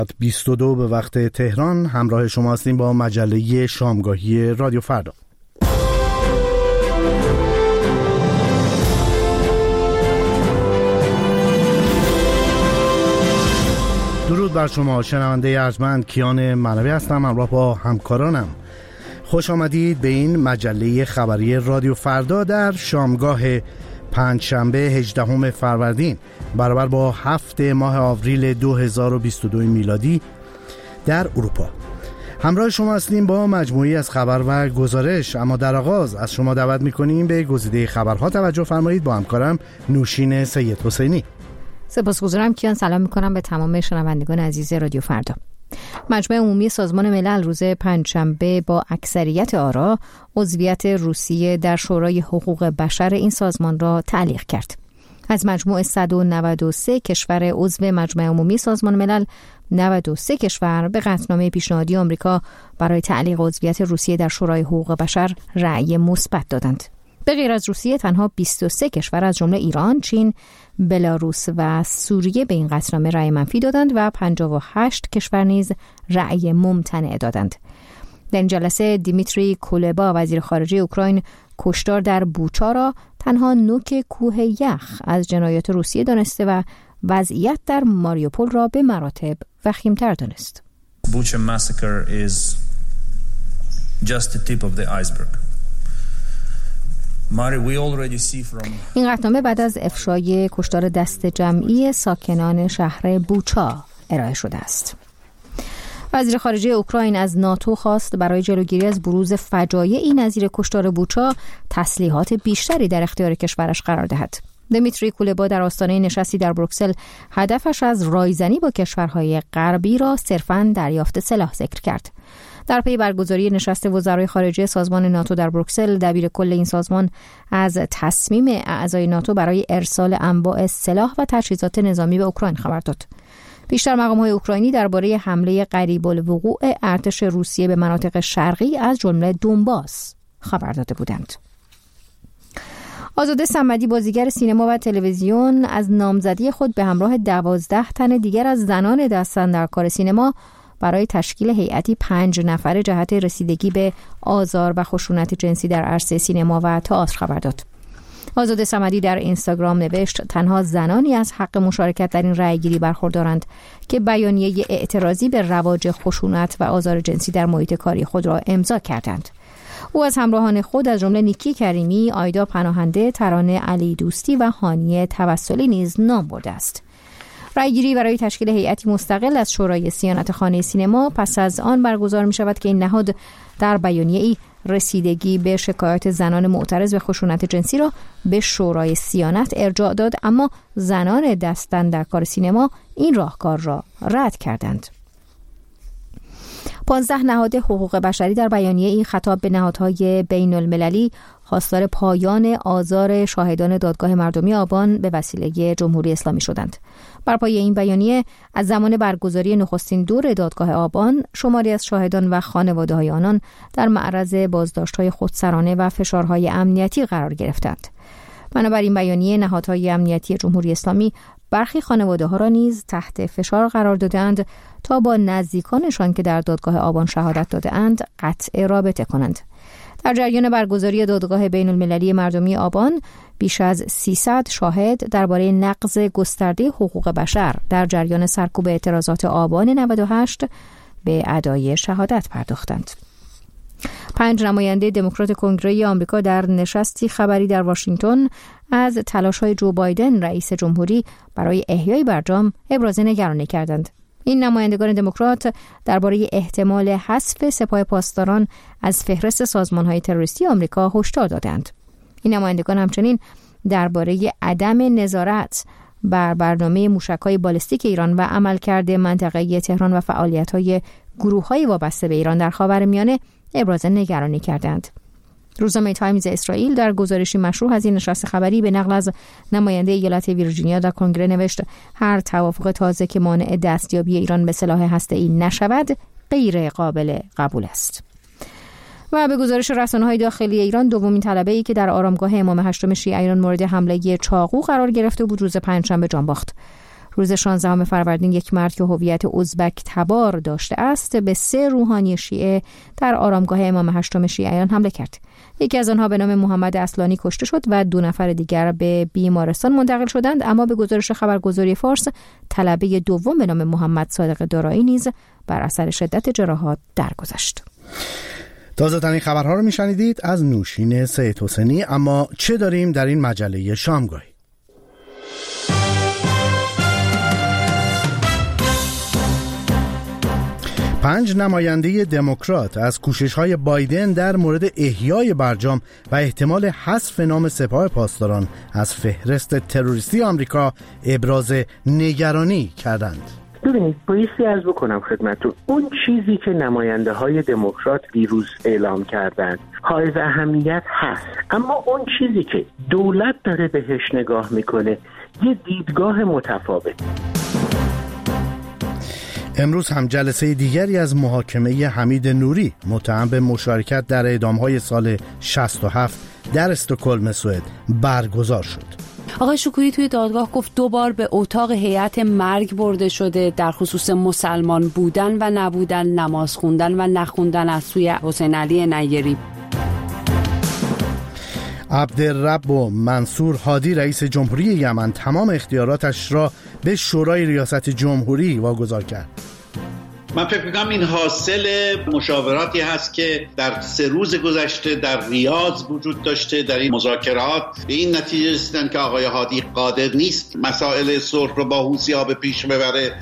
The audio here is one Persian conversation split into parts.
22 به وقت تهران همراه شما هستیم با مجله شامگاهی رادیو فردا. درود بر شما شنونده ارجمند، کیان منوی هستم همراه با همکارانم. خوش آمدید به این مجله خبری رادیو فردا در شامگاه پنجشنبه 18 فروردین برابر با 7 ماه آوریل 2022 میلادی در اروپا. همراه شما هستیم با مجموعی از خبر و گزارش، اما در آغاز از شما دعوت می‌کنیم به گزیده خبرها توجه فرمایید با همکارم نوشین سید حسینی. سپاسگزارم کیان. سلام می‌کنم به تمام شنوندگان عزیز رادیو فردا. مجمع عمومی سازمان ملل روز پنجشنبه با اکثریت آرا عضویت روسیه در شورای حقوق بشر این سازمان را تعلیق کرد. از مجموع 193 کشور عضو مجمع عمومی سازمان ملل، 93 کشور به قطعنامه پیشنهادی آمریکا برای تعلیق عضویت روسیه در شورای حقوق بشر رأی مثبت دادند. به غیر از روسیه تنها 23 کشور از جمله ایران، چین، بلاروس و سوریه به این قطعنامه رأی منفی دادند و 58 کشور نیز رأی ممتنع دادند. در این جلسه دیمیتری کولبا وزیر خارجه اوکراین کشتار در بوچا را تنها نوک کوه یخ از جنایات روسیه دانسته و وضعیت در ماریوپول را به مراتب وخیم‌تر دانست. Bucha massacre is just the tip of the iceberg. این قطعنامه بعد از افشای کشتار دست جمعی ساکنان شهر بوچا ارائه شده است. وزیر خارجه اوکراین از ناتو خواست برای جلوگیری از بروز فجایعی نظیر کشتار بوچا تسلیحات بیشتری در اختیار کشورش قرار دهد. دیمیتری کولبا در آستانه نشستی در بروکسل هدفش از رایزنی با کشورهای غربی را صرفاً دریافت سلاح ذکر کرد. در پی برگزاری نشست وزرای خارجه سازمان ناتو در بروکسل، دبیر کل این سازمان از تصمیم اعضای ناتو برای ارسال انواع سلاح و تجهیزات نظامی به اوکراین خبر داد. بیشتر مقام‌های اوکراینی درباره حمله قریب الوقوع ارتش روسیه به مناطق شرقی از جمله دونباس خبر داده بودند. آزاده صمدی بازیگر سینما و تلویزیون از نامزدی خود به همراه 12 تن دیگر از زنان دستن در کار سینما برای تشکیل هیئتی 5 نفره جهت رسیدگی به آزار و خشونت جنسی در عرصه سینما و تئاتر خبر داد. آزاده صمدی در اینستاگرام نوشت تنها زنانی از حق مشارکت در این رأیگیری برخوردارند که بیانیه اعتراضی به رواج خشونت و آزار جنسی در محیط کاری خود را امضا کردند. او از همراهان خود از جمله نیکی کریمی، آیدا پناهنده، ترانه علی دوستی و هانیه توسلی نیز نام برده است. رأیگیری برای تشکیل هیئتی مستقل از شورای صیانت خانه سینما پس از آن برگزار می شود که این نهاد در بیانیه‌ای رسیدگی به شکایات زنان معترض به خشونت جنسی را به شورای صیانت ارجاع داد، اما زنان دستن در کار سینما این راهکار را رد کردند. 15 نهاد حقوق بشری در بیانیه‌ای خطاب به نهادهای بین المللی خواستار پایان آزار شاهدان دادگاه مردمی آبان به وسیله جمهوری اسلامی شدند. بر پایه این بیانیه از زمان برگزاری نخستین دور دادگاه آبان شماری از شاهدان و خانواده‌های آنان در معرض بازداشت‌های خودسرانه و فشارهای امنیتی قرار گرفتند. بنابراین بیانیه نهادهای امنیتی جمهوری اسلامی برخی خانواده‌ها را نیز تحت فشار قرار دادند تا با نزدیکانشان که در دادگاه آبان شهادت داده‌اند قطع رابطه کنند. در جریان برگزاری دادگاه بین المللی مردمی آبان بیش از 300 شاهد درباره نقض گسترده حقوق بشر در جریان سرکوب اعتراضات آبان 98 به ادای شهادت پرداختند. 5 نماینده دموکرات کنگره آمریکا در نشستی خبری در واشنگتن از تلاش‌های جو بایدن رئیس جمهوری برای احیای برجام ابراز نگرانی کردند. این نمایندگان دموکرات درباره احتمال حذف سپاه پاسداران از فهرست سازمان‌های تروریستی آمریکا هشدار دادند. این نمایندگان همچنین درباره عدم نظارت بر برنامه موشک‌های بالستیک ایران و عملکرد منطقه‌ای تهران و فعالیت‌های گروه‌های وابسته به ایران در خاورمیانه ابراز نگرانی کردند. روزنامه تایمز اسرائیل در گزارشی مشروح از این نشست خبری به نقل از نماینده ایالت ویرجینیا در کنگره نوشت هر توافق تازه که مانع دستیابی ایران به سلاح هسته‌ای نشود غیر قابل قبول است. و به گزارش رسانه‌های داخلی ایران دومین طلبه‌ای که در آرامگاه امام هشتم شیعیان مورد حمله چاقو قرار گرفته بود روز پنجشنبه جان باخت. روز 16 فروردین یک مرد که هویت ازبک تبار داشته است به 3 روحانی شیعه در آرامگاه امام هشتم شیعیان حمله کرد. یکی از آنها به نام محمد اصلانی کشته شد و 2 نفر دیگر به بیمارستان منتقل شدند، اما به گزارش خبرگزاری فارس طلبه دوم به نام محمد صادق دارایی نیز بر اثر شدت جراحات درگذشت. تازه ترین خبرها رو میشنیدید از نوشین سید حسینی. اما چه داریم در این مجله شامگاهی؟ 5 نماینده دموکرات از کوشش‌های بایدن در مورد احیای برجام و احتمال حذف نام سپاه پاسداران از فهرست تروریستی آمریکا ابراز نگرانی کردند. ببینید، بایستی عرض بکنم خدمتتون، اون چیزی که نماینده های دموکرات دیروز اعلام کردند حائز اهمیت هست، اما اون چیزی که دولت داره بهش نگاه میکنه یه دیدگاه متفاوت. امروز هم جلسه دیگری از محاکمه حمید نوری متهم به مشارکت در اعدام‌های سال 67 در استکهلم سوئد برگزار شد. آقای شکوری توی دادگاه گفت 2 بار به اتاق هیئت مرگ برده شده در خصوص مسلمان بودن و نبودن، نماز خوندن و نخوندن از سوی حسین علی نیری. عبدالرب و منصور هادی رئیس جمهوری یمن تمام اختیاراتش را به شورای ریاست جمهوری واگذار کرد. من فکر می‌کنم این حاصل مشاوراتی هست که در 3 روز گذشته در ریاض وجود داشته. در این مذاکرات به این نتیجه رسیدن که آقای هادی قادر نیست مسائل صلح رو با حوثی‌ها به پیش ببره.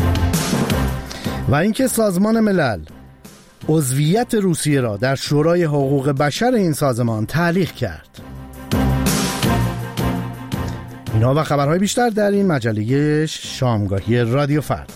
و اینکه سازمان ملل عضویت روسیه را در شورای حقوق بشر این سازمان تعلیق کرد. اینا و خبرهای بیشتر در این مجله شامگاهی رادیو فردا.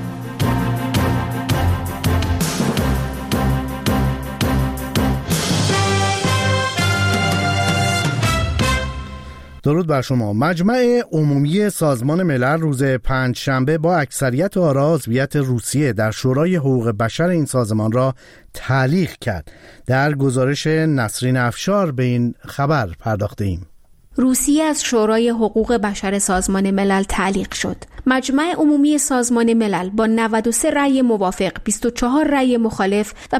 درود بر شما. مجمع عمومی سازمان ملل روز 5 شنبه با اکثریت آرا عضویت روسیه در شورای حقوق بشر این سازمان را تعلیق کرد. در گزارش نسرین افشار به این خبر پرداخته ایم. روسیه از شورای حقوق بشر سازمان ملل تعلیق شد. مجمع عمومی سازمان ملل با 93 رأی موافق، 24 رأی مخالف و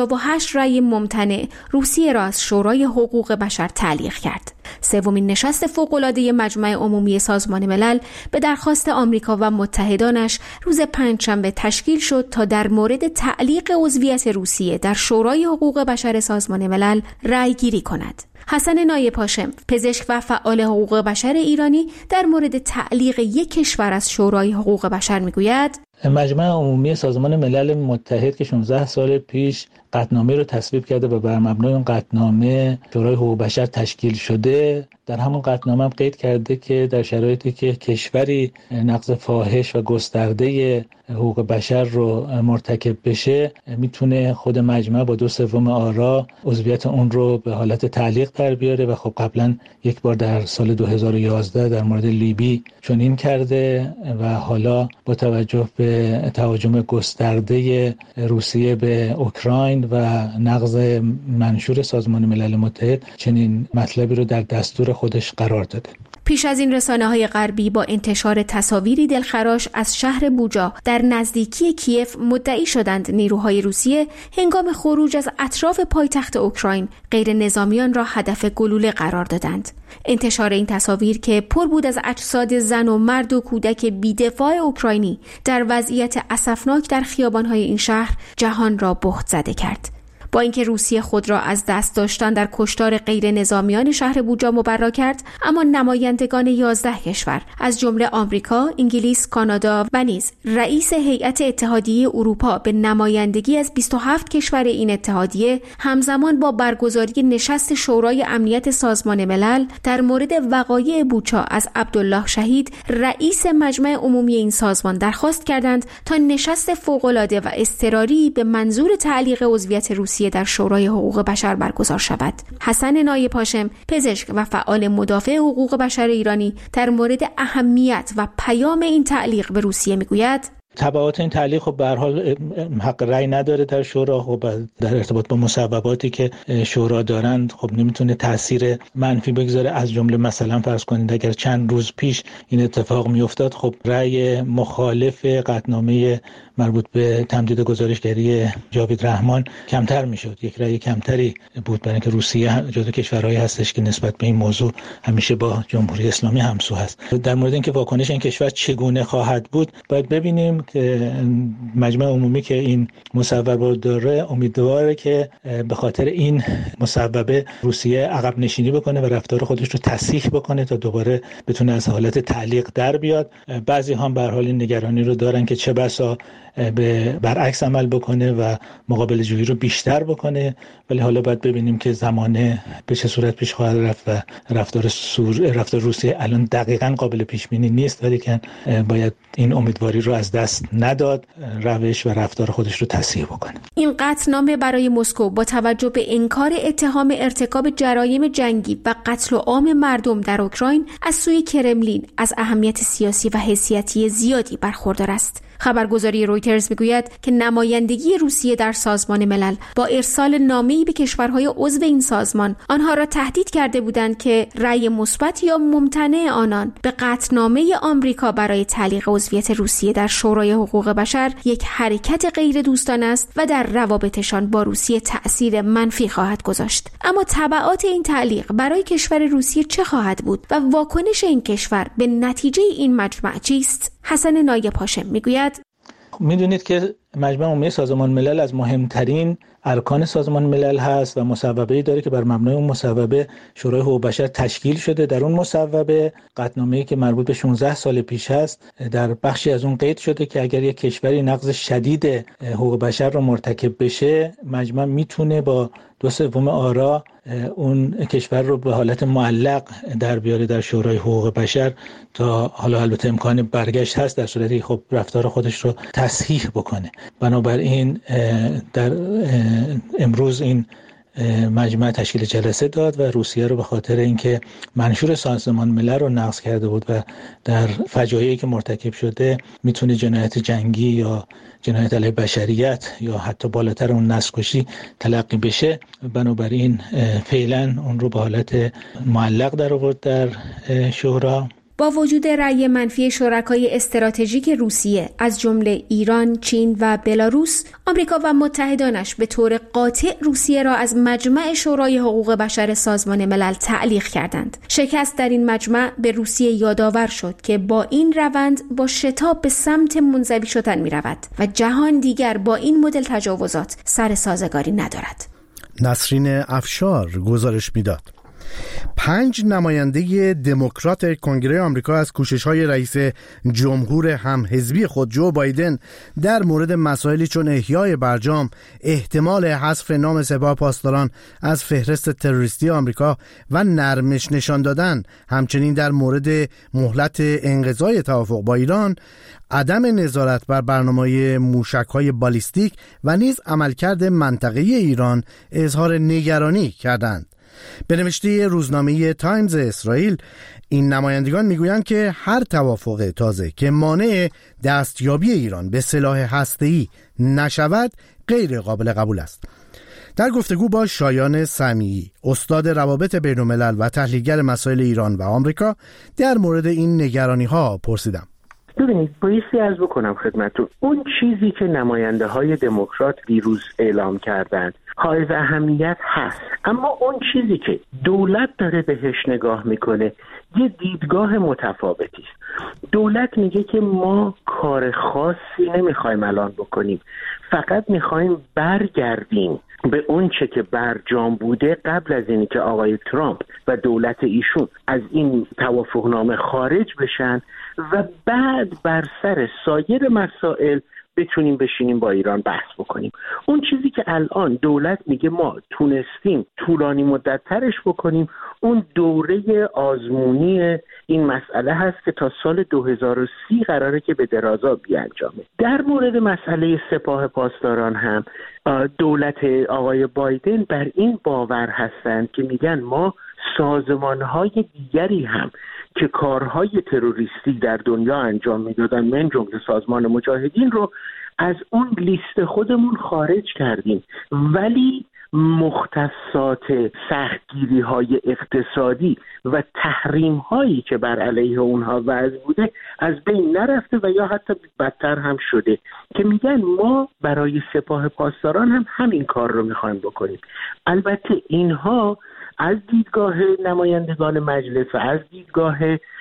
58 رأی ممتنع روسیه را از شورای حقوق بشر تعلیق کرد. 3مین نشست فوق‌العاده مجمع عمومی سازمان ملل به درخواست آمریکا و متحدانش روز 5 شنبه تشکیل شد تا در مورد تعلیق عضویت روسیه در شورای حقوق بشر سازمان ملل رأی گیری کند. حسن نایب هاشم، پزشک و فعال حقوق بشر ایرانی، در مورد تعلیق یک کشور از شورای حقوق بشر میگوید: مجمع عمومی سازمان ملل متحد که 16 سال پیش قطعنامه رو تصویب کرده و بر مبنای اون قطعنامه شورای حقوق بشر تشکیل شده، در همون قطعنامه هم قید کرده که در شرایطی که کشوری نقض فاحش و گسترده حقوق بشر رو مرتکب بشه، میتونه خود مجمع با 2/3 آرا عضویت اون رو به حالت تعلیق در بیاره و خب قبلا یک بار در سال 2011 در مورد لیبی چنین کرده و حالا با توجه به تهاجم گسترده روسیه به اوکراین و نقض منشور سازمان ملل متحد چنین مطلبی رو در دستور خودش قرار داده. پیش از این رسانه‌های غربی با انتشار تصاویری دلخراش از شهر بوجا در نزدیکی کیف مدعی شدند نیروهای روسیه هنگام خروج از اطراف پایتخت اوکراین غیر نظامیان را هدف گلوله قرار دادند. انتشار این تصاویر که پر بود از اجساد زن و مرد و کودک بی‌دفاع اوکراینی در وضعیت اسفناک در خیابان‌های این شهر جهان را بهت زده کرد. با اینکه روسیه خود را از دست داشتن در کشتار غیر نظامیان شهر بوجا مبرا کرد، اما نمایندگان 11 کشور از جمله آمریکا، انگلیس، کانادا و نیز رئیس هیئت اتحادیه اروپا به نمایندگی از 27 کشور این اتحادیه همزمان با برگزاری نشست شورای امنیت سازمان ملل در مورد وقایع بوچا از عبدالله شهید، رئیس مجمع عمومی این سازمان، درخواست کردند تا نشست فوق‌العاده و اضطراری به منظور تعلیق عضویت روسیه در شورای حقوق بشر برگزار شود. حسن نایب هاشم، پزشک و فعال مدافع حقوق بشر ایرانی، در مورد اهمیت و پیام این تعلیق به روسیه میگوید: تبعات این تعلیق خب به هر حال حق رأی نداره در شورا. خب در ارتباط با مصوباتی که شورا دارند خب نمیتونه تاثیر منفی بگذاره. از جمله مثلا فرض کنید اگر چند روز پیش این اتفاق میافتاد خب رأی مخالف قطعنامه مربوط به تمدید گزارشگری جاوید رحمان کمتر میشد. یک رأی کمتری بود، برای اینکه روسیه جزو کشورهایی هستش که نسبت به این موضوع همیشه با جمهوری اسلامی همسو هست. در مورد اینکه واکنش این کشور چگونه خواهد بود باید ببینیم که مجمع عمومی که این مصوبه داره امیدواره که به خاطر این مصوبه روسیه عقب نشینی بکنه و رفتار خودش رو تصحیح بکنه تا دوباره بتونه از حالت تعلیق در بیاد. بعضی هم به هر حال این نگرانی رو دارن که چه بسا به برعکس عمل بکنه و مقابل جویی رو بیشتر بکنه، ولی حالا باید ببینیم که زمانه به چه صورت پیش خواهد رفت و رفتار روسیه الان دقیقاً قابل پیش بینی نیست، ولی که باید این امیدواری رو از دست نداد، روش و رفتار خودش رو تصحیح بکنه. این قطعنامه برای مسکو با توجه به انکار اتهام ارتکاب جرایم جنگی و قتل عام مردم در اوکراین از سوی کرملین از اهمیت سیاسی و حیثیتی زیادی برخوردار است. خبرگزاری رویترز میگوید که نمایندگی روسیه در سازمان ملل با ارسال نامه‌ای به کشورهای عضو این سازمان آنها را تهدید کرده بودند که رأی مثبت یا ممتنع آنان به قطعنامه آمریکا برای تعلیق عضویت روسیه در شورای حقوق بشر یک حرکت غیر دوستانه است و در روابطشان با روسیه تأثیر منفی خواهد گذاشت. اما تبعات این تعلیق برای کشور روسیه چه خواهد بود و واکنش این کشور به نتیجه این مجمع چیست؟ حسن نایب هاشم میگوید میدونید که مجمع عمومی سازمان ملل از مهمترین ارکان سازمان ملل هست و مصوبه‌ای داره که بر مبنای اون مصوبه شورای حقوق بشر تشکیل شده. در اون مصوبه قطعنامه‌ای که مربوط به 16 سال پیش هست در بخشی از اون قید شده که اگر یک کشوری نقض شدید حقوق بشر رو مرتکب بشه، مجمع میتونه با 2/3 آرا اون کشور رو به حالت معلق در بیاره در شورای حقوق بشر تا حالا البته امکان برگشت هست در صورتی خب رفتار خودش رو تصحیح بکنه. بنابراین در امروز این مجمع تشکیل جلسه داد و روسیه رو به خاطر اینکه منشور سازمان ملل رو نقض کرده بود و در فجایعی که مرتکب شده میتونه جنایت جنگی یا جنایت علیه بشریت یا حتی بالاتر اون نسل‌کشی تلقی بشه، بنابراین فعلا اون رو به حالت معلق در آورد در شورا. با وجود رأی منفی شرکای استراتژیک روسیه از جمله ایران، چین و بلاروس، آمریکا و متحدانش به طور قاطع روسیه را از مجمع شورای حقوق بشر سازمان ملل تعلیق کردند. شکست در این مجمع به روسیه یادآور شد که با این روند با شتاب به سمت منزوی شدن می رود و جهان دیگر با این مدل تجاوزات سر سازگاری ندارد. نسرین افشار گزارش میداد. 5 نماینده دموکرات کنگره آمریکا از کوشش‌های رئیس جمهور همحزبی خود جو بایدن در مورد مسائلی چون احیای برجام، احتمال حذف نام سپاه پاسداران از فهرست تروریستی آمریکا و نرمش نشان دادن، همچنین در مورد مهلت انقضای توافق با ایران، عدم نظارت بر برنامه‌های موشک‌های بالیستیک و نیز عملکرد منطقه‌ای ایران اظهار نگرانی کردند. به نوشته روزنامه تایمز اسرائیل، این نمایندگان میگویند که هر توافق تازه که مانع دستیابی ایران به سلاح هسته‌ای نشود غیر قابل قبول است. در گفتگو با شایان سمیعی، استاد روابط بین‌الملل و تحلیلگر مسائل ایران و آمریکا، در مورد این نگرانی‌ها پرسیدم. ببینید، بایستی عرض بکنم خدمتتون، اون چیزی که نماینده های دموکرات دیروز اعلام کردند حائز اهمیت هست، اما اون چیزی که دولت داره بهش نگاه میکنه یه دیدگاه متفاوتی است. دولت میگه که ما کار خاصی نمیخوایم الان بکنیم، فقط میخوایم برگردیم به اون چه که برجام بوده قبل از اینی که آقای ترامپ و دولت ایشون از این توافقنامه خارج بشن و بعد بر سر سایر مسائل بتونیم بشینیم با ایران بحث بکنیم. اون چیزی که الان دولت میگه ما تونستیم طولانی مدت ترش بکنیم، اون دوره آزمونی این مسئله هست که تا سال 2030 قراره که به درازا بیانجامه. در مورد مسئله سپاه پاسداران هم دولت آقای بایدن بر این باور هستند که میگن ما سازمان‌های دیگری هم که کارهای تروریستی در دنیا انجام میدادن، من جمله سازمان مجاهدین رو از اون لیست خودمون خارج کردیم، ولی مختصات سختگیری‌های اقتصادی و تحریم‌هایی که بر علیه اونها وضع بوده از بین نرفته و یا حتی بدتر هم شده که میگن ما برای سپاه پاسداران هم همین کار رو میخوایم بکنیم. البته اینها از دیدگاه نمایندگان مجلس و از دیدگاه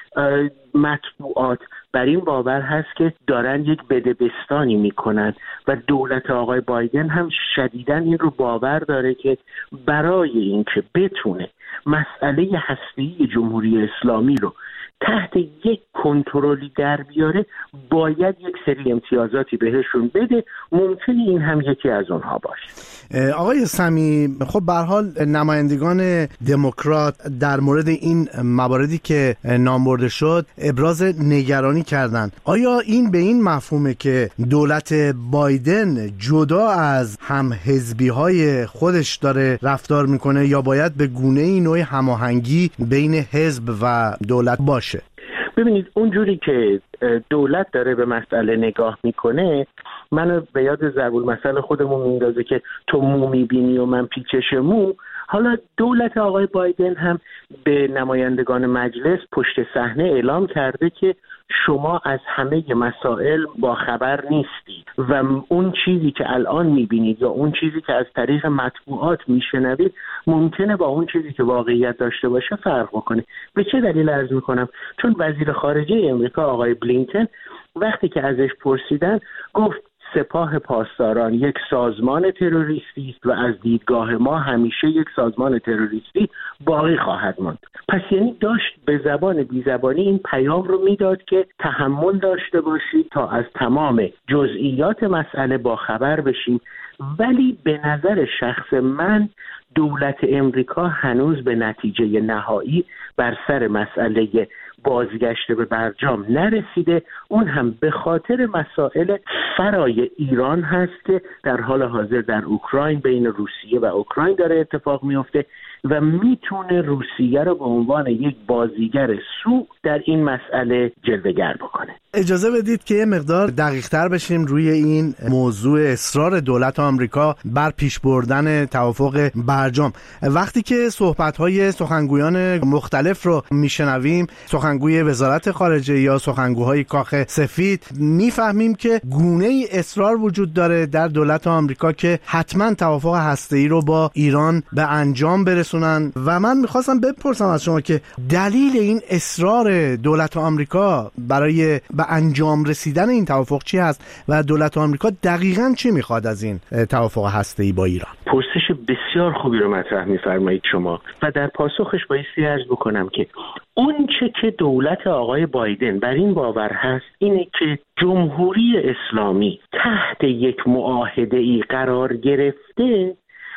مطبوعات بر این باور هست که دارن یک بدبستانی میکنن و دولت آقای بایدن هم شدیداً این رو باور داره که برای اینکه بتونه مسئله هسته‌ای جمهوری اسلامی رو تحت یک کنترلی در بیاره باید یک سری امتیازاتی بهشون بده. ممکنه این هم یکی از اونها باشه. آقای سمی، خب به هر حال نمایندگان دموکرات در مورد این مواردی که نام برده شد ابراز نگرانی کردند. آیا این به این مفهومه که دولت بایدن جدا از هم حزبی‌های خودش داره رفتار میکنه یا باید به گونه‌ای نوع هماهنگی بین حزب و دولت باشه؟ ببینید اونجوری که دولت داره به مسئله نگاه میکنه منو به یاد ضرب المثل خودمون میندازه که تو مو میبینی و من پیچش مو. حالا دولت آقای بایدن هم به نمایندگان مجلس پشت صحنه اعلام کرده که شما از همه مسائل با خبر نیستید و اون چیزی که الان میبینید یا اون چیزی که از طریق مطبوعات میشنوید ممکنه با اون چیزی که واقعیت داشته باشه فرق بکنه. به چه دلیل عرض میکنم؟ چون وزیر خارجه امریکا آقای بلینکن وقتی که ازش پرسیدن گفت سپاه پاسداران یک سازمان تروریستی است و از دیدگاه ما همیشه یک سازمان تروریستی باقی خواهد ماند. پس یعنی داشت به زبان بی زبانی این پیام رو میداد که تحمل داشته باشید تا از تمام جزئیات مسئله با خبر بشیم. ولی به نظر شخص من دولت امریکا هنوز به نتیجه نهایی بر سر مسئله بازگشت به برجام نرسیده. اون هم به خاطر مسائل فرای ایران هست که در حال حاضر در اوکراین بین روسیه و اوکراین داره اتفاق میفته و میتونه روسیه رو به عنوان یک بازیگر سوء در این مسئله جلوه‌گر بکنه. اجازه بدید که یه مقدار دقیق‌تر بشیم روی این موضوع اصرار دولت آمریکا بر پیش بردن توافق برجام. وقتی که صحبت‌های سخنگویان مختلف رو میشنویم، سخنگوی وزارت خارجه یا سخنگوهای کاخ سفید، میفهمیم که گونه‌ای اصرار وجود داره در دولت آمریکا که حتما توافق هسته‌ای رو با ایران به انجام برسونن و من می‌خواستم بپرسم از شما که دلیل این اصرار دولت آمریکا برای به انجام رسیدن این توافق چی هست و دولت آمریکا دقیقاً چی میخواد از این توافق هسته‌ای با ایران؟ پرسش بسیار خوبی رو مطرح می‌فرمایید شما و در پاسخش بایستی عرض بکنم که اون چه که دولت آقای بایدن بر این باور هست اینه که جمهوری اسلامی تحت یک معاهده‌ای قرار گرفته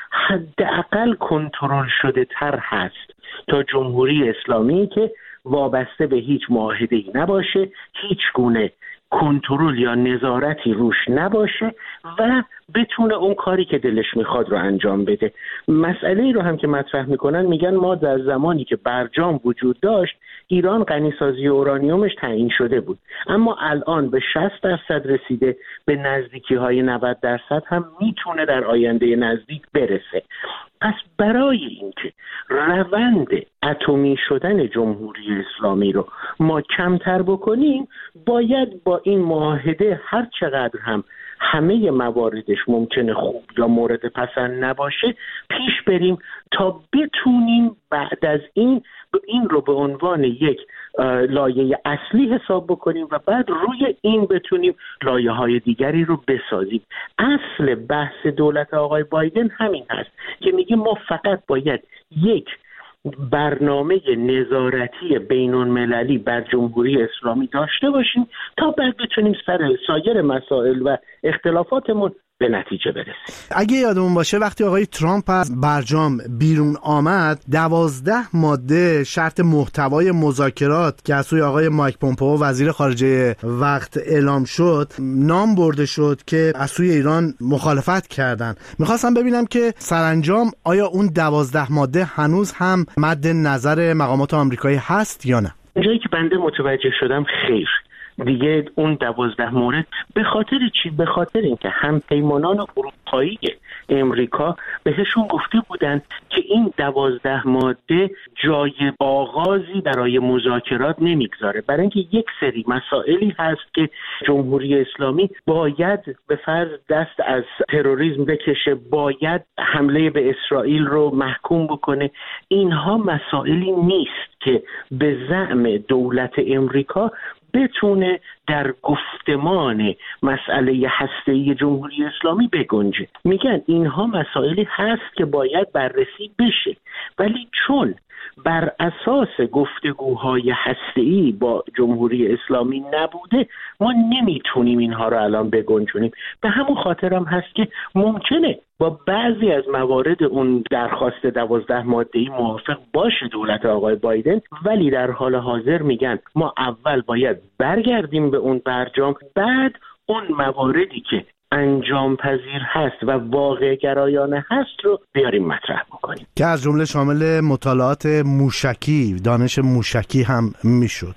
حداقل کنترل شده تر هست تا جمهوری اسلامی که وابسته به هیچ معاهده‌ای نباشه، هیچ گونه کنترل یا نظارتی روش نباشه و بتونه اون کاری که دلش میخواد رو انجام بده. مسئله رو هم که مطرح میکنن میگن ما در زمانی که برجام وجود داشت ایران غنیسازی اورانیومش تعیین شده بود، اما الان به 60% رسیده، به نزدیکی‌های 90% هم میتونه در آینده نزدیک برسه. پس برای اینکه روند اتمی شدن جمهوری اسلامی رو ما کمتر بکنیم باید با این معاهده هر چقدر هم همه مواردش ممکنه خوب یا مورد پسند نباشه پیش بریم تا بتونیم بعد از این رو به عنوان یک لایه اصلی حساب بکنیم و بعد روی این بتونیم لایه‌های دیگری رو بسازیم. اصل بحث دولت آقای بایدن همین هست که میگه ما فقط باید یک برنامه نظارتی بین‌المللی بر جمهوری اسلامی داشته باشیم تا بعد بتونیم سر سایر مسائل و اختلافاتمون به نتیجه برسیم. اگه یادمون باشه وقتی آقای ترامپ از برجام بیرون آمد 12 ماده شرط محتوای مذاکرات که از سوی آقای مایک پومپئو وزیر خارجه وقت اعلام شد نام برده شد که از سوی ایران مخالفت کردن. میخواستم ببینم که سرانجام آیا اون 12 ماده هنوز هم مد نظر مقامات آمریکایی هست یا نه؟ جایی که بنده متوجه شدم خیر. دیگه اون 12 مورد به خاطر چی؟ به خاطر اینکه همپیمانان اروپایی امریکا بهشون گفته بودن که این 12 ماده جای آغازی برای مذاکرات نمیگذاره، برای اینکه یک سری مسائلی هست که جمهوری اسلامی باید به فرض دست از تروریسم بکشه، باید حمله به اسرائیل رو محکوم بکنه. اینها مسائلی نیست که به زعم دولت امریکا بتونه در گفتمان مسئله هسته‌ای جمهوری اسلامی بگنجه. میگن اینها مسائلی هست که باید بررسی بشه، ولی چون بر اساس گفتگوهای هسته‌ای با جمهوری اسلامی نبوده ما نمیتونیم اینها رو الان بگنجونیم. به همون خاطر هم هست که ممکنه با بعضی از موارد اون درخواست 12 ماده‌ای موافق باشه دولت آقای بایدن، ولی در حال حاضر میگن ما اول باید برگردیم به اون برجام، بعد اون مواردی که انجام پذیر هست و واقع گرایانه هست رو بیاریم مطرح بکنیم، که از جمله شامل مطالعات موشکی، دانش موشکی هم میشد.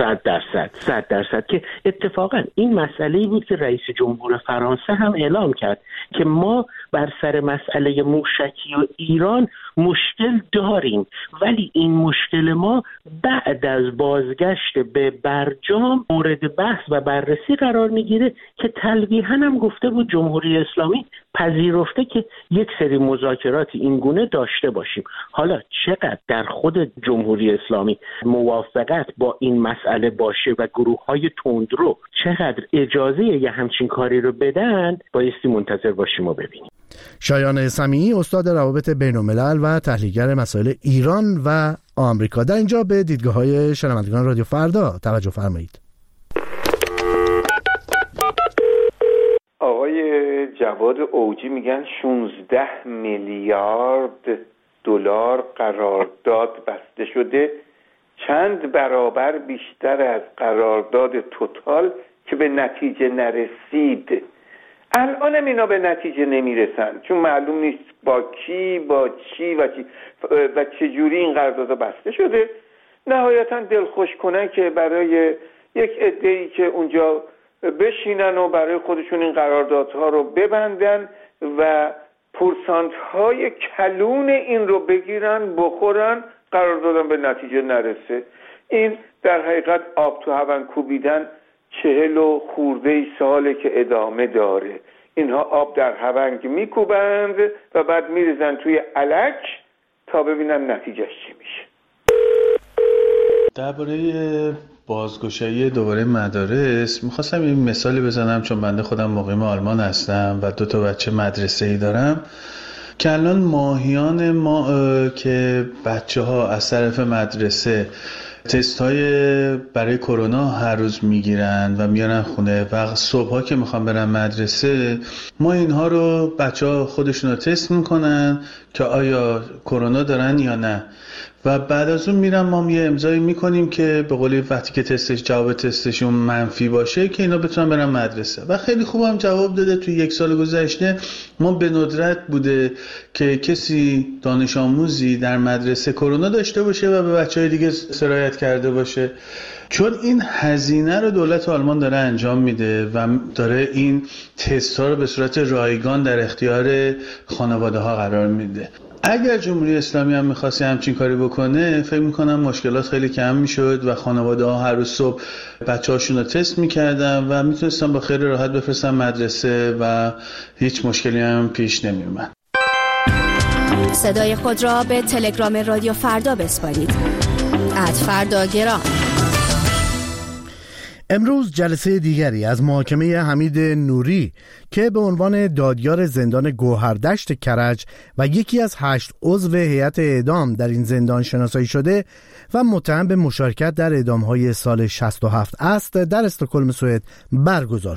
100% که اتفاقا این مسئله‌ای بود که رئیس جمهور فرانسه هم اعلام کرد که ما بر سر مسئله موشکی و ایران مشکل داریم، ولی این مشکل ما بعد از بازگشت به برجام مورد بحث و بررسی قرار میگیره که تلویحاً هم گفته بود جمهوری اسلامی پذیرفته که یک سری مذاکراتی این گونه داشته باشیم. حالا چقدر در خود جمهوری اسلامی موافقت با این مسئله باشه و گروه‌های تندرو چقدر اجازه یه همچین کاری رو بدن بایستی منتظر باشیم و ببینیم. شایان سمیعی، استاد روابط بین‌الملل و تحلیلگر مسائل ایران و آمریکا. در اینجا به دیدگاه‌های شنوندگان رادیو فردا توجه فرمایید. آقای جواد اوجی میگن 16 میلیارد دلار قرارداد بسته شده، چند برابر بیشتر از قرارداد توتال که به نتیجه نرسید. الان اینا به نتیجه نمیرسن چون معلوم نیست با کی، با چی و چجوری این قرارداد بسته شده. نهایتا دلخوش کنن که برای یک عده‌ای که اونجا بشینن و برای خودشون این قراردادها رو ببندن و پورسانت‌های کلون این رو بگیرن بخورن، قراردادم به نتیجه نرسه. این در حقیقت آب تو هون کوبیدن 40 خورده ساله که ادامه داره. اینها آب در هونگ میکوبند و بعد میریزن توی الک تا ببینن نتیجهش چی میشه. درباره بازگشایی دوباره مدارس میخواستم این مثالی بزنم، چون بنده خودم مقیم آلمان هستم و 2 بچه مدرسه‌ای دارم که الان ماهیان ما که بچه ها از طرف مدرسه تست های برای کرونا هر روز میگیرن و میارن خونه و صبح ها که میخوان برن مدرسه ما اینها رو بچه ها خودشون رو تست میکنن که آیا کرونا دارن یا نه و بعد از اون میرن ما یه امضایی میکنیم که به قولی وقتی که جواب تستشون منفی باشه که اینا بتونن برن مدرسه و خیلی خوب هم جواب داده. توی 1 سال گذشته ما به ندرت بوده که کسی دانش آموزی در مدرسه کرونا داشته باشه و به بچهای دیگه سرایت کرده باشه، چون این هزینه رو دولت آلمان داره انجام میده و داره این تست ها رو به صورت رایگان در اختیار خانواده ها قرار میده. اگر جمهوری اسلامی هم می‌خواسته همچین کاری بکنه فکر می‌کنم مشکلات خیلی کم می‌شد و خانواده‌ها هر روز صبح بچه‌هاشون رو تست می‌کردن و می‌تونستن با خیلی راحت بفرستن مدرسه و هیچ مشکلی هم پیش نمی‌اومد. صدای خود را به تلگرام رادیو فردا بسپارید. @فرداگرام. امروز جلسه دیگری از محاکمه حمید نوری که به عنوان دادیار زندان گوهردشت کرج و یکی از 8 عضو هیئت اعدام در این زندان شناسایی شده و متهم به مشارکت در اعدام‌های سال 67 است در استکهلم سوئد برگزار شد.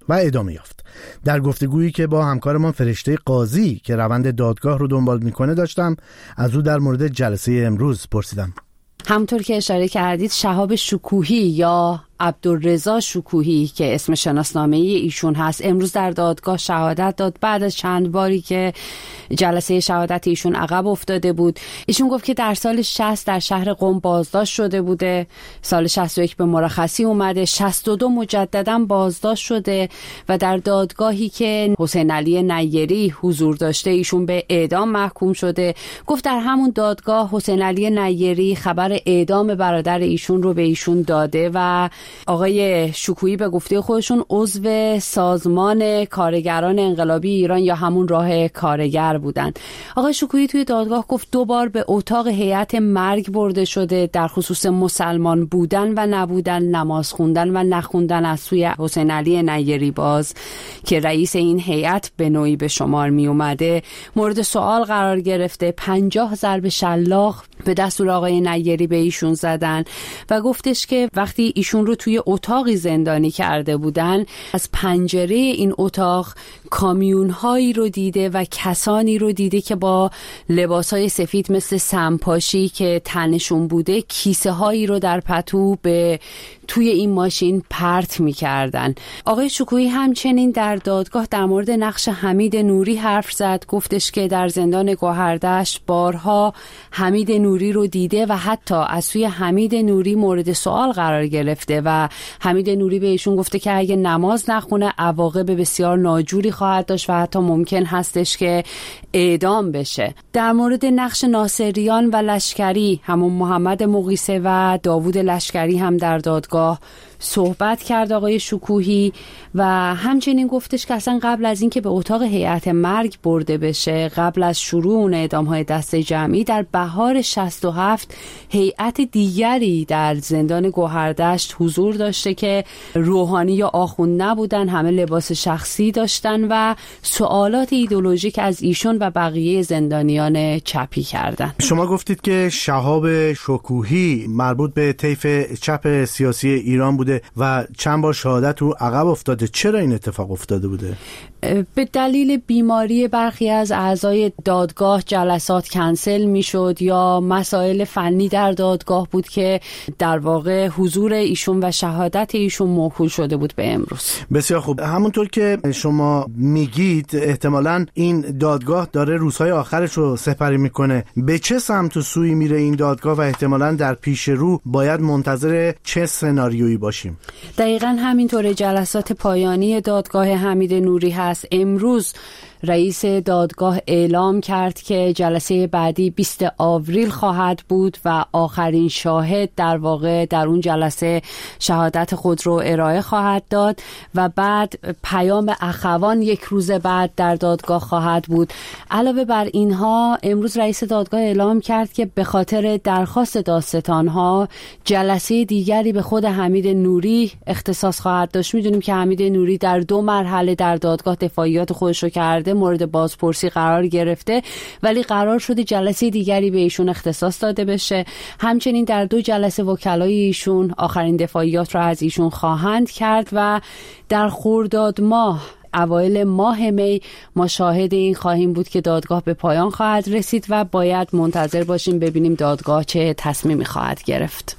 و ادامه یافت. در گفتگویی که با همکارمان فرشته قاضی که روند دادگاه رو دنبال میکنه داشتم، از او در مورد جلسه امروز پرسیدم. همونطور که اشاره کردید، شهاب شکوهی یا عبدالرضا شکوهی که اسم شناسنامه‌ای ایشون هست، امروز در دادگاه شهادت داد بعد از چند باری که جلسه شهادت ایشون عقب افتاده بود. ایشون گفت که در سال 60 در شهر قم بازداشت شده بوده، سال 61 به مرخصی اومده، 62 مجددا بازداشت شده و در دادگاهی که حسین علی نیری حضور داشته ایشون به اعدام محکوم شده. گفت در همون دادگاه حسین علی نیری خبر اعدام برادر ایشون رو به ایشون داده و آقای شکوهی به گفته خودشون عضو سازمان کارگران انقلابی ایران یا همون راه کارگر بودن. آقای شکوهی توی دادگاه گفت 2 بار به اتاق هیئت مرگ برده شده در خصوص مسلمان بودن و نبودن، نماز خوندن و نخوندن از سوی حسین علی نیری باز که رئیس این هیئت به نوعی به شمار می اومده مورد سوال قرار گرفته. 50 ضرب شلاق به دستور آقای نیری به ایشون زدن و گفتش که وقتی ایشون رو توی اتاقی زندانی کرده بودن، از پنجره این اتاق کامیون‌هایی رو دیده و کسانی رو دیده که با لباس‌های سفید مثل سمپاشی که تنشون بوده کیسه هایی رو در پتو به توی این ماشین پرت می‌کردن. آقای شکوهی همچنین در دادگاه در مورد نقش حمید نوری حرف زد. گفتش که در زندان گوهردشت بارها حمید نوری رو دیده و حتی از سوی حمید نوری مورد سوال قرار گرفته و حمید نوری به ایشون گفته که اگه نماز نخونه عواقب بسیار ناجوری خواهد داشت و حتی ممکن هستش که اعدام بشه. در مورد نقش ناصریان و لشکری، همون محمد مقیسه و داوود لشکری هم در دادگاه صحبت کرد آقای شکوهی و همچنین گفتش که اصلا قبل از اینکه به اتاق هیئت مرگ برده بشه، قبل از شروع اون اعدام‌های دسته جمعی، در بهار 67 هیئت دیگری در زندان گوهردشت حضور داشته که روحانی یا آخوند نبودن، همه لباس شخصی داشتن و سوالات ایدئولوژیک از ایشون و بقیه زندانیان چپی کردن. شما گفتید که شهاب شکوهی مربوط به طیف چپ سیاسی ایران بوده و چند بار شهادت او عقب افتاده. چرا این اتفاق افتاده بوده؟ به دلیل بیماری برخی از اعضای دادگاه جلسات کنسل میشد یا مسائل فنی در دادگاه بود که در واقع حضور ایشون و شهادت ایشون موکول شده بود به امروز. بسیار خوب. همونطور که شما میگید احتمالاً این دادگاه داره روزهای آخرش رو سپری میکنه. به چه سمت و سوی میره این دادگاه و احتمالاً در پیش رو باید منتظر چه سناریویی باشیم؟ دقیقاً همینطوره. جلسات پایانی دادگاه حمید نوری هست. امروز رئیس دادگاه اعلام کرد که جلسه بعدی 20 آوریل خواهد بود و آخرین شاهد در واقع در اون جلسه شهادت خود رو ارائه خواهد داد و بعد پیام اخوان 1 روز بعد در دادگاه خواهد بود. علاوه بر اینها امروز رئیس دادگاه اعلام کرد که به خاطر درخواست دادستانها جلسه دیگری به خود حمید نوری اختصاص خواهد داشت. میدونیم که حمید نوری در 2 مرحله در دادگاه دفاعیات خودش رو کرده، مورد بازپرسی قرار گرفته، ولی قرار شده جلسه دیگری به ایشون اختصاص داده بشه. همچنین در 2 جلسه وکلای ایشون آخرین دفاعیات را از ایشون خواهند کرد و در خرداد ماه اوایل ماه می ما شاهد این خواهیم بود که دادگاه به پایان خواهد رسید و باید منتظر باشیم ببینیم دادگاه چه تصمیمی خواهد گرفت.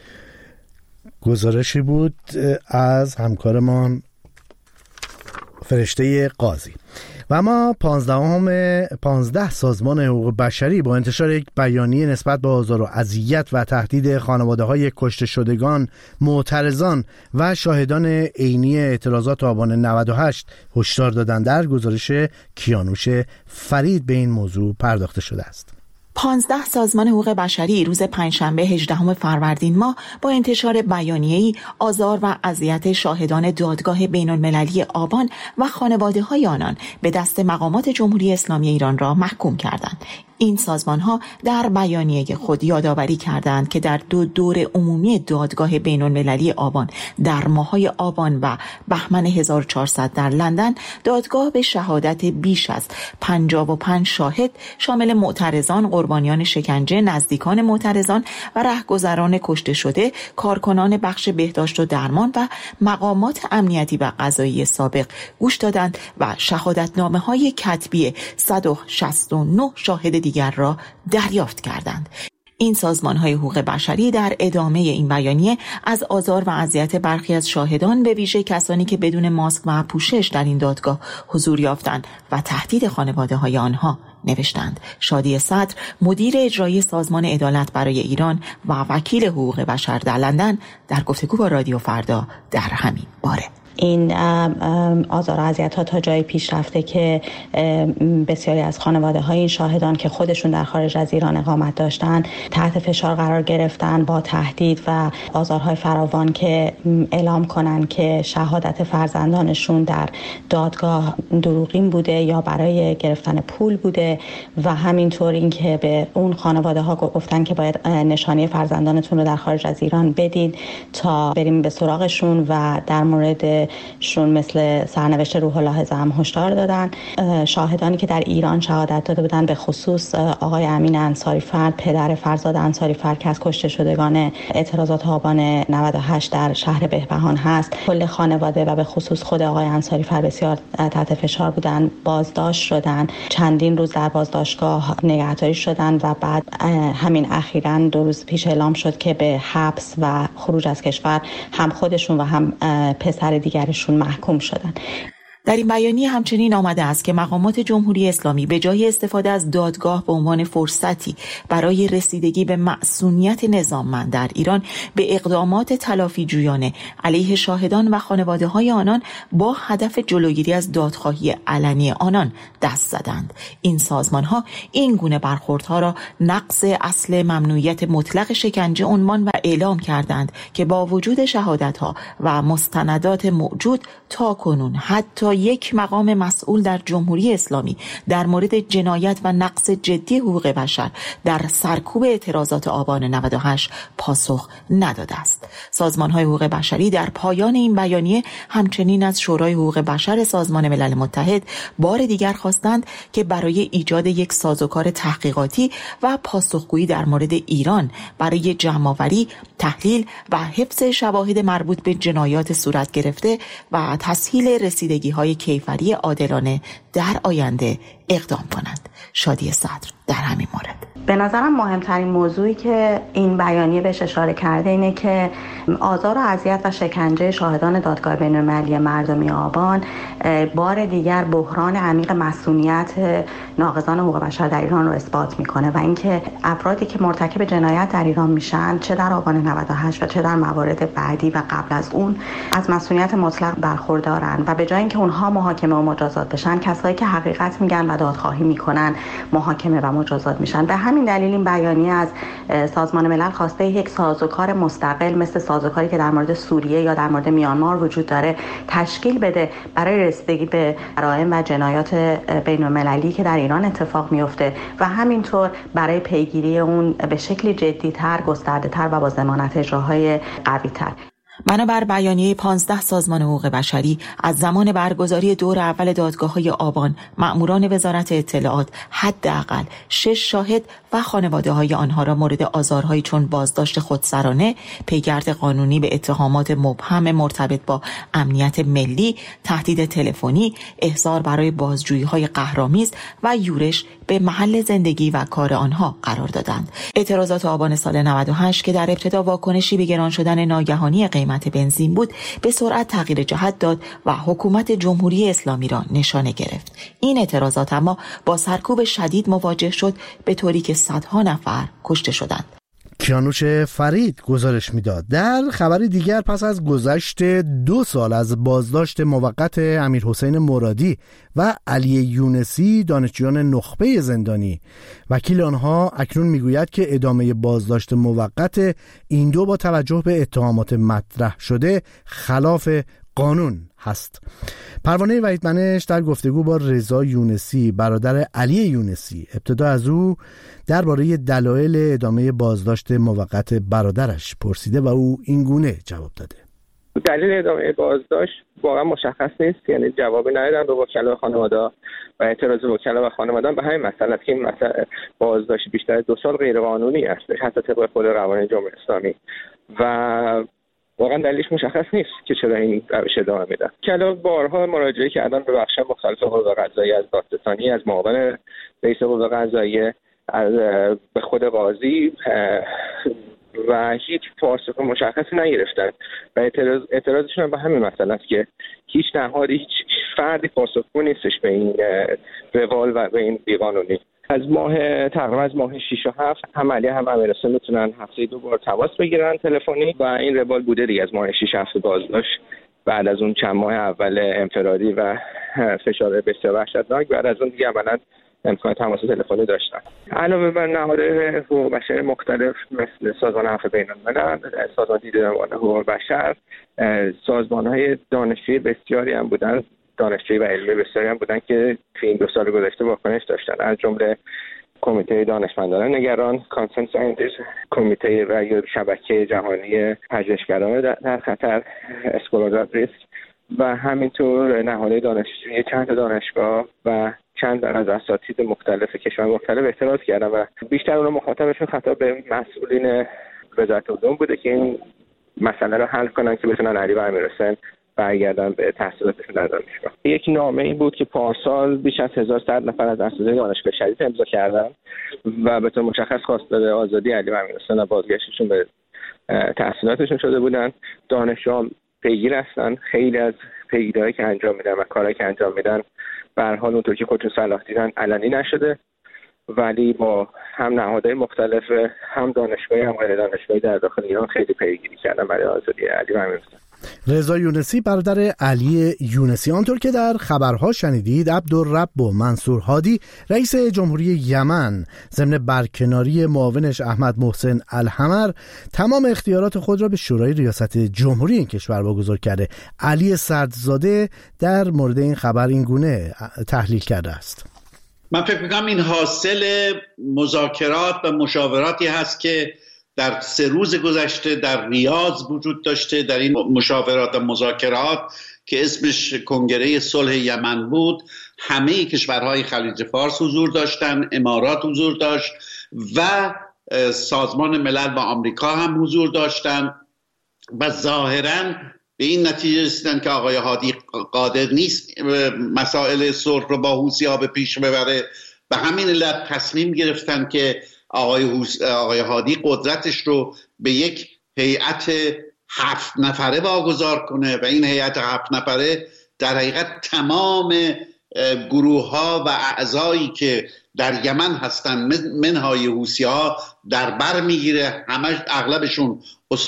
گزارشی بود از همکارمان فرشته قاضی. و ما 15 سازمان حقوق بشری با انتشار یک بیانیه نسبت به آزار و اذیت و تهدید خانواده‌های کشته شدگان، معترضان و شاهدان عینی اعتراضات آبان 98 هشدار دادند. در گزارش کیانوش فرید به این موضوع پرداخته شده است. 15 سازمان حقوق بشری روز پنجشنبه 18 فروردین ماه با انتشار بیانیه‌ای آزار و اذیت شاهدان دادگاه بین‌المللی آبان و خانواده‌های آنان به دست مقامات جمهوری اسلامی ایران را محکوم کردند. این سازمان‌ها در بیانیه خود یادآوری کردند که در 2 دور عمومی دادگاه بین‌المللی آبان در ماه‌های آبان و بهمن 1400 در لندن، دادگاه به شهادت بیش از 55 شاهد شامل معترضان، قربانیان شکنجه، نزدیکان معترضان و رهگذران کشته شده، کارکنان بخش بهداشت و درمان و مقامات امنیتی و قضایی سابق گوش دادند و شهادتنامه‌های کتبی 169 شاهد دیگر را دریافت کردند. این سازمان‌های حقوق بشری در ادامه این بیانیه از آزار و اذیت برخی از شاهدان، به ویژه کسانی که بدون ماسک و پوشش در این دادگاه حضور یافتند و تهدید خانواده‌های آنها نوشتند. شادی صدر، مدیر اجرایی سازمان عدالت برای ایران و وکیل حقوق بشر در لندن، در گفتگو با رادیو فردا در همین باره این آزار و اذیت‌ها تا جایی پیش رفته که بسیاری از خانواده‌های این شاهدان که خودشون در خارج از ایران اقامت داشتن تحت فشار قرار گرفتن با تهدید و آزارهای فراوان که اعلام کنن که شهادت فرزندانشون در دادگاه دروغین بوده یا برای گرفتن پول بوده و همینطور این که به اون خانواده‌ها گفتن که باید نشانی فرزندانتون رو در خارج از ایران بدید تا بریم به سراغشون و در مورد شون مثل سرنوشت روح الله هم هشدار دادن. شاهدانی که در ایران شهادت داده بودن به خصوص آقای امین انصاری فرد، پدر فرزاد انصاری فرد که از کشته شدگان اعتراضات آبان 98 در شهر بهبهان هست، کل خانواده و به خصوص خود آقای انصاری فرد بسیار تحت فشار بودن، بازداشت شدن، چندین روز در بازداشتگاه نگهداری شدن و بعد همین اخیراً 2 روز پیش اعلام شد که به حبس و خروج از کشور هم خودشون و هم پسر دیگرشون محکوم شدن. در این بیانیه همچنین آمده است که مقامات جمهوری اسلامی به جای استفاده از دادگاه به عنوان فرصتی برای رسیدگی به مصونیت نظاممند در ایران، به اقدامات تلافی جویانه علیه شاهدان و خانواده‌های آنان با هدف جلوگیری از دادخواهی علنی آنان دست زدند. این سازمان‌ها این گونه برخوردها را نقض اصل ممنوعیت مطلق شکنجه عنوان و اعلام کردند که با وجود شهادت‌ها و مستندات موجود تاکنون حتی یک مقام مسئول در جمهوری اسلامی در مورد جنایت و نقض جدی حقوق بشر در سرکوب اعتراضات آبان 98 پاسخ نداده است. سازمان‌های حقوق بشری در پایان این بیانیه همچنین از شورای حقوق بشر سازمان ملل متحد بار دیگر خواستند که برای ایجاد یک سازوکار تحقیقاتی و پاسخگویی در مورد ایران برای جمع‌آوری، تحلیل و حفظ شواهد مربوط به جنایات صورت گرفته و تسهیل رسیدگی‌های کیفری عادلانه در آینده اقدام کنند. شادی صدر در همین مورد: به نظرم مهمترین موضوعی که این بیانیه بهش اشاره کرده اینه که آزار و اذیت و شکنجه شاهدان دادگاه بین‌المللی مردمی آبان بار دیگر بحران عمیق مصونیت ناقضان حقوق بشر در ایران رو اثبات میکنه و اینکه افرادی که مرتکب جنایت در ایران میشن، چه در آبان 98 و چه در موارد بعدی و قبل از اون، از مصونیت مطلق برخوردارن و به جای اینکه اونها محاکمه و مجازات بشن، کسایی که حقیقت میگن و دادخواهی میکنن محاکمه و مجازات میشن. به همین دلیل این بیانیه از سازمان ملل خواسته یک سازوکار مستقل مثل سازوکاری که در مورد سوریه یا در مورد میانمار وجود داره تشکیل بده برای رسیدگی به جرایم و جنایات بین‌المللی که در ایران اتفاق میفته و همینطور برای پیگیری اون به شکلی جدی‌تر، گسترده‌تر و با ضمانت اجراهای قوی‌تر. بنابر بیانیه 15 سازمان حقوق بشری، از زمان برگزاری دور اول دادگاه‌های آبان، مأموران وزارت اطلاعات حداقل 6 شاهد و خانواده‌های آنها را مورد آزارهایی چون بازداشت خودسرانه، پیگرد قانونی به اتهامات مبهم مرتبط با امنیت ملی، تهدید تلفنی، احضار برای بازجویی‌های قهرآمیز و یورش به محل زندگی و کار آنها قرار دادند. اعتراضات آبان سال 98 که در ابتدا واکنشی به گران شدن ناگهانی قیمت بنزین بود، به سرعت تغییر جهت داد و حکومت جمهوری اسلامی را نشانه گرفت. این اعتراضات اما با سرکوب شدید مواجه شد، به طوری که صدها نفر کشته شدند. کیانوش فرید گزارش میداد. در خبری دیگر، پس از گذشت 2 سال از بازداشت موقت امیرحسین مرادی و علی یونسی، دانشجویان نخبه زندانی، وکیل آنها اکنون میگوید که ادامه بازداشت موقت این دو با توجه به اتهامات مطرح شده خلاف قانون هست. پروانه وحیدمنش در گفتگو با رضا یونسی برادر علی یونسی ابتدا از او درباره دلایل ادامه بازداشت موقت برادرش پرسیده و او این گونه جواب داده. دلیل ادامه بازداشت واقعا مشخص نیست، یعنی جوابی ندادن به وکلا و خانواده و اعتراض وکلا و خانواده به همین مسئله است که این مسئله بازداشت بیشتر از 2 سال غیر قانونی است حتی طبق خود قوانین جمهوری اسلامی و واقعا دلیلش مشخص نیست که چرا این روش ادامه میدن. وکلا بارها مراجعه کردن به بخش مختلف حقوق قضایی از دادستانی، از معاون رئیس حقوق قضایی، از به خود قاضی و هیچ پاسخ مشخصی نگرفتن و اعتراضشون به همین مسئله است که هیچ نهادی، هیچ فردی پاسخگو نیستش به این روال و به این بیقانونی. تقریبا از ماه 6 و 7 هم علی هم امیرحسین میتونن هفته 2 بار تماس بگیرن تلفنی و این روال بوده دیگه از ماه 6 هفته بازداشت بعد از اون چند ماه اول انفرادی و فشار بسیار وحشتناک، بعد از اون دیگه عملاً امکان تماس تلفنی داشتن. علاوه بر نهادهای حقوق بشر مختلف مثل سازمان عفو بین‌الملل، سازمان دیدبان حقوق بشر، سازمان‌های دانشجویی بسیاری هم بودن، دانشجویی و علمی بسیاری هم بودن که تو این 2 سال گذشته واکنش داشتن، از جمله کمیته دانشمندان نگران، کانسنس ساینتیست، کمیته و شبکه جهانی پژوهشگران در خطر، اسکولار ریسک و همینطور نهادهای دانشجویی چند دانشگاه و چند از اساتید مختلف کشور مختلف اعتراض کردن و بیشتر اونها مخاطبشون خطاب به مسئولین وزارت علوم بوده که این مسئله رو حل کنن که بتونن علی و امیرحسین برگردن به تحصیلاتشون در دانشگاه. یک نامه‌ای بود که پارسال بیش از 1100 نفر از اساتید دانشگاه شریف امضا کردن و به طور مشخص خواستار آزادی علی و امیرحسین و بازگشتشون به تحصیلاتشون شده بودن. دانشجوها پیگیر هستن، خیلی از پیگیری‌هایی که انجام میدن و کارهایی که انجام میدن به هر حال اونطور که خودتون صلاح دیدن علنی نشده، ولی با هم نهادهای مختلف، هم دانشگاهی هم غیر دانشگاهی در داخل ایران خیلی پیگیری کردن برای آزادی علی و امیرحسین. رضا یونسی برادر علی یونسی، آنطور که در خبرها شنیدید، عبدالرب منصور هادی رئیس جمهوری یمن ضمن برکناری معاونش احمد محسن الحمر تمام اختیارات خود را به شورای ریاست جمهوری این کشور واگذار کرده. علی سردزاده در مورد این خبر این گونه تحلیل کرده است: من فکر می‌کنم این حاصل مذاکرات و مشاوراتی هست که در 3 روز گذشته در ریاض وجود داشته. در این مشاورات و مذاکرات که اسمش کنگره صلح یمن بود، همه کشورهای خلیج فارس حضور داشتن، امارات حضور داشت و سازمان ملل و آمریکا هم حضور داشتن و ظاهراً به این نتیجه رسیدن که آقای هادی قادر نیست مسائل صلح رو با حوثی‌ها به پیش ببره. به همین علت تصمیم گرفتن که آقای هادی قدرتش رو به یک هیئت 7 نفره واگذار کنه و این هیئت 7 نفره در حقیقت تمام گروه‌ها و اعضایی که در یمن هستن منهای حوثی‌ها در بر میگیره. اغلبشون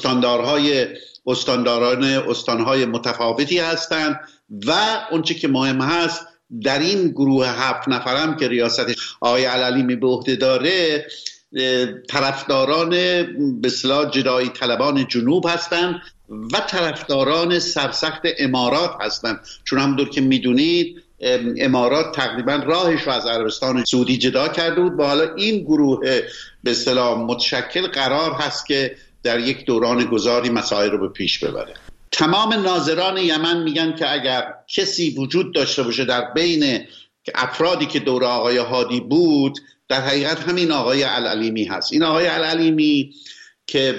استانهای متفاوتی هستند و اونچه که مهم هست در این گروه 7 نفرم که ریاست آقای العلیمی به عهده داره، طرفداران به اصطلاح جدایی طلبان جنوب هستند و طرفداران سرسخت امارات هستند، چون همونطور که میدونید امارات تقریبا راهش رو از عربستان سعودی جدا کرده بود و حالا این گروه به اصطلاح متشکل قرار هست که در یک دوران گذاری مسائل رو به پیش ببره. تمام ناظران یمن میگن که اگر کسی وجود داشته باشه در بین افرادی که دور آقای هادی بود، در حقیقت همین آقای العلیمی هست. این آقای العلیمی که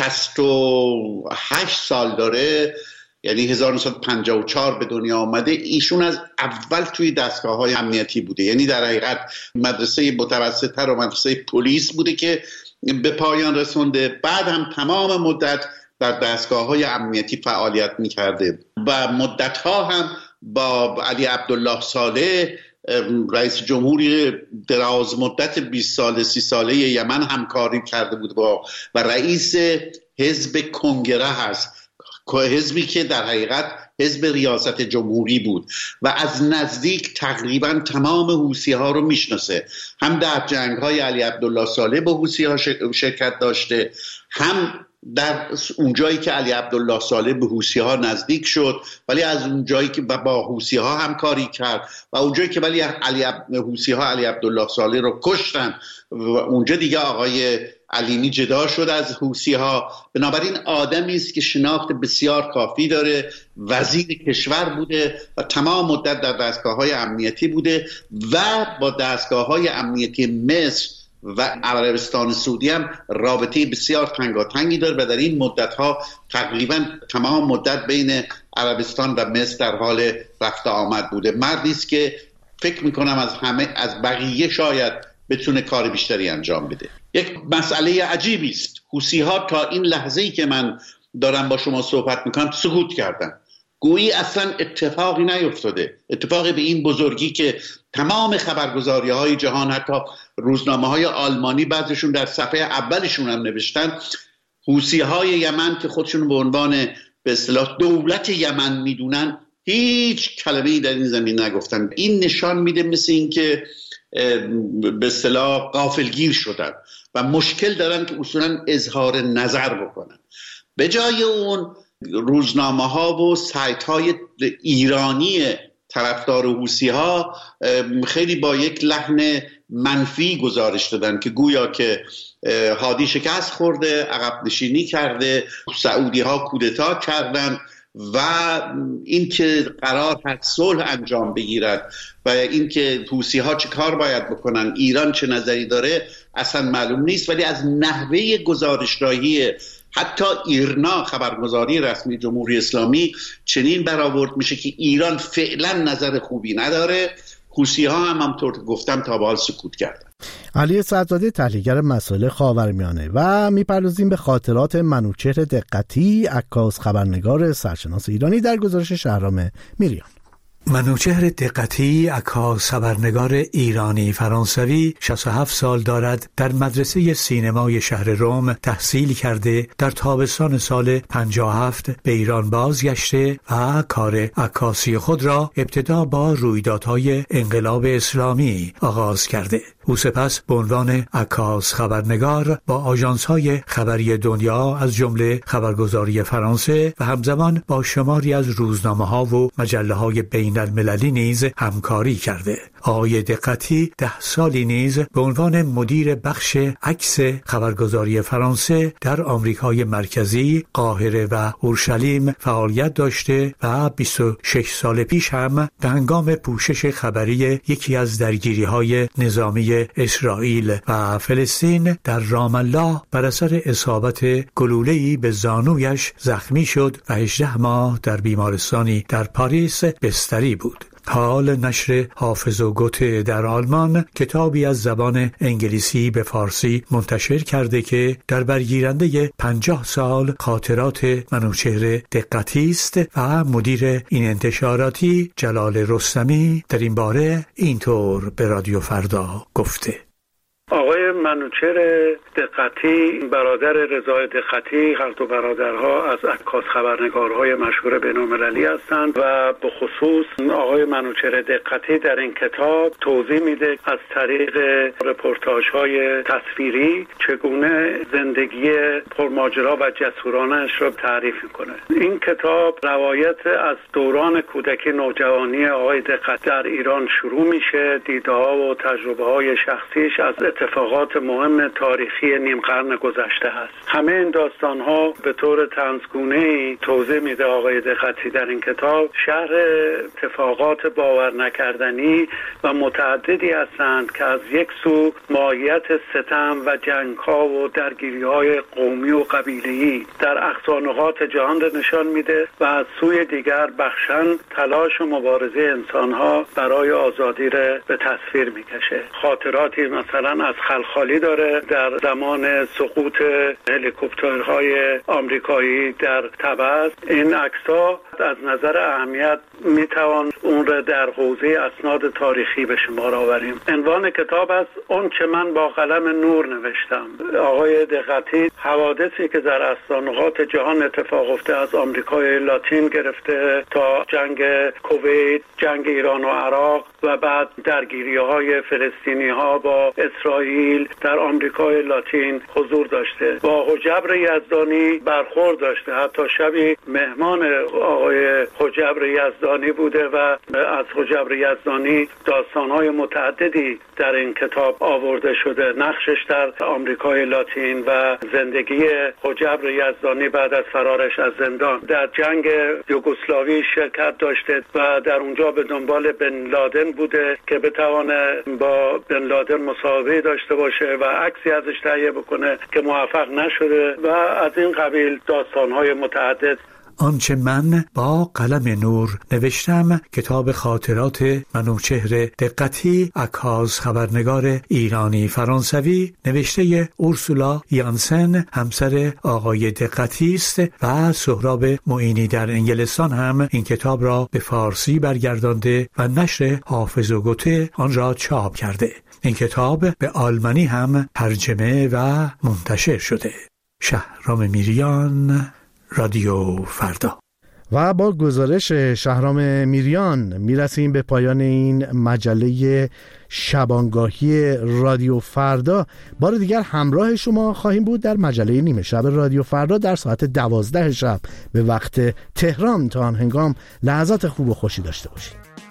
68 سال داره، یعنی 1954 به دنیا آمده، ایشون از اول توی دستگاه‌های امنیتی بوده، یعنی در حقیقت مدرسه متوسطه و مدرسه پلیس بوده که به پایان رسونده. بعد هم تمام مدت در دستگاه‌های امنیتی فعالیت می‌کرده و مدت‌ها هم با علی عبدالله صالح رئیس جمهوری دراز مدت 20 ساله 30 ساله یمن همکاری کرده بود و رئیس حزب کنگره هست، حزبی که در حقیقت حزب ریاست جمهوری بود و از نزدیک تقریبا تمام حوثی‌ها رو میشناسه. هم در جنگ‌های علی عبدالله صالح با حوثی‌ها شرکت داشته، هم در اونجایی که علی عبدالله صالح به حوثی‌ها نزدیک شد، ولی از اونجایی که با حوثی‌ها همکاری کرد و اونجایی که ولی حوثی‌ها علی عبدالله صالح رو کشتن و اونجا دیگه آقای علیمی جدا شد از حوثی‌ها. بنابراین آدمی است که شناخت بسیار کافی داره، وزیر کشور بوده و تمام مدت در دستگاه‌های امنیتی بوده و با دستگاه‌های امنیتی مصر و عربستان سعودی هم رابطه بسیار تنگاتنگی داره و در این مدت‌ها تقریبا تمام مدت بین عربستان و مصر در حال رفت آمد بوده. مردی است که فکر می‌کنم از بقیه شاید بتونه کار بیشتری انجام بده. یک مسئله عجیبی است، حوثی‌ها تا این لحظه‌ای که من دارم با شما صحبت می‌کنم سکوت کردن، گویی اصلا اتفاقی نیفتاده، اتفاقی به این بزرگی که تمام خبرگزاری‌های جهان، حتی روزنامه‌های آلمانی بعضیشون در صفحه اولشون هم نوشتن حوثی‌های یمن که خودشون به عنوان به اصطلاح دولت یمن میدونن هیچ کلمه‌ای در این زمین نگفتن. این نشان میده مثل این که به اصطلاح غافلگیر شدن و مشکل دارن که اصولا اظهار نظر بکنن. به جای اون روزنامه‌ها و سایت‌های ایرانی طرفدار حوثی‌ها خیلی با یک لحن منفی گزارش دادن که گویا که هادی شکست خورده، عقب نشینی کرده، سعودی‌ها کودتا کردن و اینکه قرار هست صلح انجام بگیرد و اینکه حوثی‌ها چه کار باید بکنن، ایران چه نظری داره اصلا معلوم نیست. ولی از نحوه گزارش‌دهی حتی ایرنا، خبرگزاری رسمی جمهوری اسلامی، چنین برآورد میشه که ایران فعلا نظر خوبی نداره. حوثی‌ها هم همونطور که گفتم تا به حال سکوت کردن. علی سعدزاده، تحلیلگر مسائل خاورمیانه، و میپردازیم به خاطرات منوچهر دقتی، عکاس خبرنگار سرشناس ایرانی، در گزارش شهرام میریان. منوچهر دقتی، عکاس خبرنگار ایرانی فرانسوی، 67 سال دارد. در مدرسه سینمای شهر روم تحصیل کرده. در تابستان سال 57 به ایران بازگشته و کار عکاسی خود را ابتدا با رویدادهای انقلاب اسلامی آغاز کرده. او سپس به عنوان عکاس خبرنگار با آژانس‌های خبری دنیا از جمله خبرگزاری فرانسه و همزمان با شماری از روزنامه‌ها و مجله‌های بین المللی نیز همکاری کرده. آقای دقتی 10 سالی نیز به عنوان مدیر بخش عکس خبرگزاری فرانسه در آمریکای مرکزی، قاهره و اورشلیم فعالیت داشته و 26 سال پیش هم به هنگام پوشش خبری یکی از درگیری‌های نظامی اسرائیل و فلسطین در رام الله بر اثر اصابت گلوله‌ای به زانویش زخمی شد و 18 ماه در بیمارستانی در پاریس بستری بود. حال نشر حافظ و گوته در آلمان کتابی از زبان انگلیسی به فارسی منتشر کرده که در برگیرنده 50 سال خاطرات منوچهر دقتی است و مدیر این انتشاراتی جلال رستمی در این باره اینطور به رادیو فردا گفته: آقای منوچهر دقتی برادر رضا دقتی، هر دو برادرها از عکاس خبرنگارهای مشهور بین‌المللی هستند و به خصوص آقای منوچهر دقتی در این کتاب توضیح میده از طریق رپورتاژهای تصویری چگونه زندگی پرماجرا و جسورانش را تعریف میکنه. این کتاب روایت از دوران کودکی نوجوانی آقای دقتی در ایران شروع میشه، دیده‌ها و تجربه‌های شخصیش از اتفاقات مهم تاریخی نیم قرن گذشته هست. همه این داستان‌ها به طور طنزگونه‌ای توضیح میده آقای دقتی در این کتاب. شهر اتفاقات باور نکردنی و متعددی هستند که از یک سو ماهیت ستم و جنگ‌ها و درگیری‌های قومی و قبیله‌ای در اقصا نقاط جهان نشان میده و از سوی دیگر بخشن تلاش و مبارزه انسان‌ها برای آزادی را به تصویر میکشه. خاطراتی مثلا از خلخالی داره در زمان سقوط هلیکوپترهای آمریکایی در طبس. این عکس‌ها از نظر اهمیت میتوان اون را در حوزه اسناد تاریخی به شمار آوریم. عنوان کتاب است اون چه من با قلم نور نوشتم. آقای دقتی حوادثی که در اصلانقاط جهان اتفاق افتاده از آمریکای لاتین گرفته تا جنگ کویت، جنگ ایران و عراق و بعد درگیری‌های فلسطینی‌ها با اسرائیل در آمریکای لاتین حضور داشته، با حجبر یزدانی برخورد داشته، حتی شبی مهمان آقای حجبر یزدانی بوده و از حجبر یزدانی داستان‌های متعددی در این کتاب آورده شده. نقشش در آمریکای لاتین و زندگی حجبر یزدانی بعد از فرارش از زندان، در جنگ یوگسلاوی شرکت داشته و در اونجا به دنبال بن لادن بوده که بتوانه با بن لادن مصاحبه داشته باشه و عکسی ازش تهیه بکنه که موفق نشده و از این قبیل داستان‌های متعدد. آنچه من با قلم نور نوشتم، کتاب خاطرات منوچهر دقتی، عکاس خبرنگار ایرانی فرانسوی، نوشته اورسولا یانسن همسر آقای دقتی است و سهراب معینی در انگلستان هم این کتاب را به فارسی برگردانده و نشر حافظ و گوته آن را چاپ کرده. این کتاب به آلمانی هم ترجمه و منتشر شده. شهرام میریان، رادیو فردا. و با گزارش شهرام میریان میرسیم به پایان این مجله شبانگاهی رادیو فردا. بار دیگر همراه شما خواهیم بود در مجله نیمه شب رادیو فردا در ساعت 12 شب به وقت تهران. تا آن هنگام لحظات خوب و خوشی داشته باشید.